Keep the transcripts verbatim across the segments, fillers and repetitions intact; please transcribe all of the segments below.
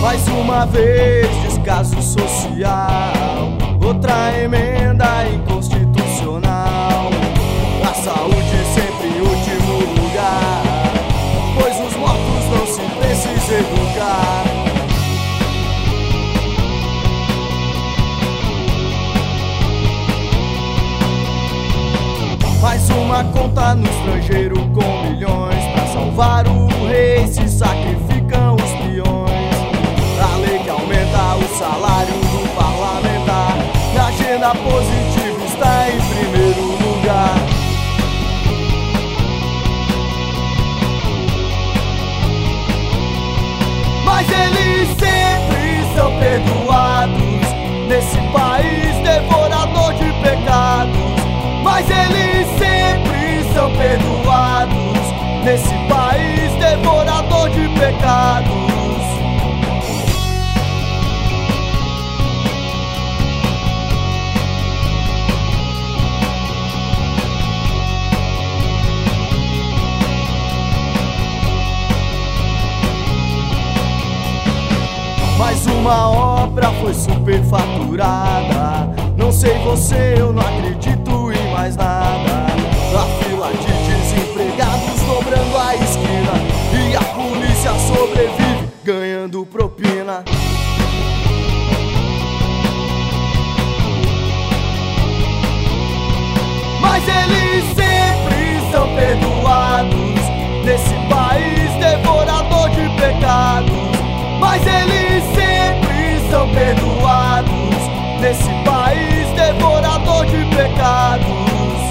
Mais uma vez, descaso social, outra emenda inconstitucional. A saúde sempre em último lugar, pois os mortos não se precisam educar. Mais uma conta no estrangeiro com milhões. Pra salvar o rei se sacrificam os peões. A lei que aumenta o salário do parlamentar, na agenda positiva está em primeiro lugar. Mas eles sempre são perdoados nesse país devorador de pecados. Mas eles sempre são perdoados nesse país devorador de pecados. Mais uma obra foi superfaturada. Não sei você, eu não acredito em mais nada. A fila de desempregados dobrando a esquina, e a polícia sobrevive ganhando propina. Mas eles sempre são perdoados nesse país devorador de pecados. Mas eles sempre são perdoados nesse país devorador de pecados.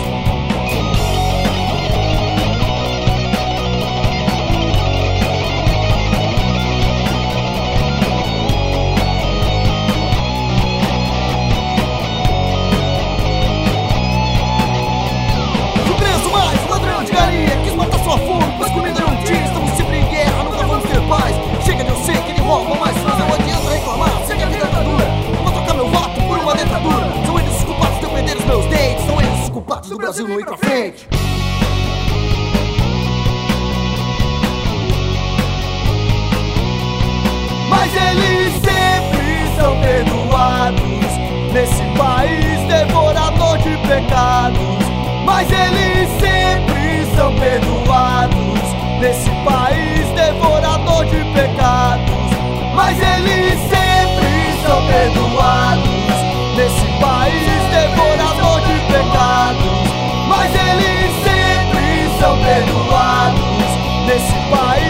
Fui preso mais, ladrão de galinha, quis matar sua fome, mas comida não tinha. Estamos sempre em guerra, nunca vamos ter paz. Chega de eu sei que ele rouba, mas não adianta reclamar. Segue a vida tá dura, vou trocar meu voto por uma ditadura. São eles os culpados de eu perder os meus dentes, são eles os culpados do Brasil não ir pra frente. Mas eles sempre são perdoados nesse país devorador de pecados. Mas eles sempre são perdoados nesse país devorador de pecados. Mas eles sempre são perdoados nesse país devorador de pecados. Mas eles sempre são perdoados nesse país